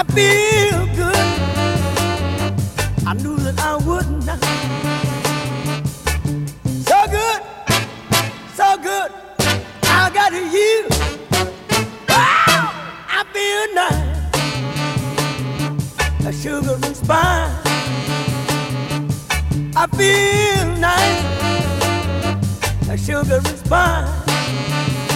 feel good. I knew that I would not. So good, so good. I got you. Wow, I feel nice. A sugar and spice. I feel nice. A sugar and spice.